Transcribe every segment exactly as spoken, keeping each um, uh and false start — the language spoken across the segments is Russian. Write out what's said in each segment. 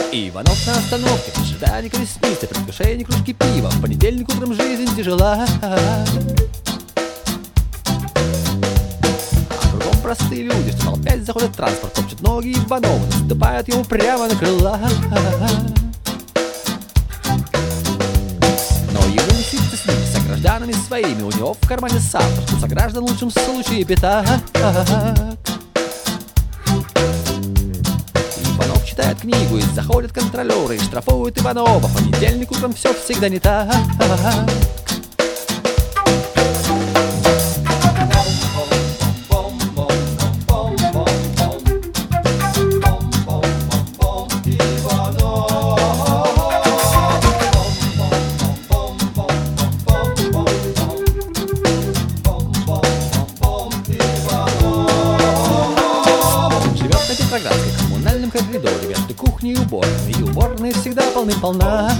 Иванов на остановке, в ожидании колесницы, предвкушение кружки пива. В понедельник утром жизнь тяжела, а кругом простые люди, что опять заходит транспорт, топчут ноги Иванова, наступают ему прямо на крыла. Но ему не сидится с ними, с гражданами своими. У него в кармане саппорт, что сограждан в лучшем случае пятак. Иванов читает книгу, и заходят контролеры и штрафуют Иванова. В понедельник утром все всегда не так. В коммунальном коридоре между кухней и уборной, и уборной всегда полным-полна.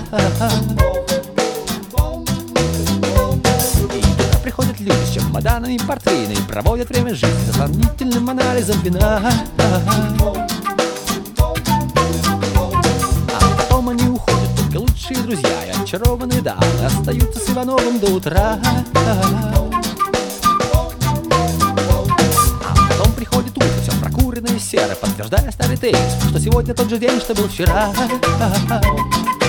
И туда приходят люди с чемоданами портвейна и проводят время жизни за сомнительным анализом вина. А потом они уходят, только лучшие друзья и очарованные дамы остаются с Ивановым до утра. Серо, подтверждая старый тезис, что сегодня тот же день, что был вчера.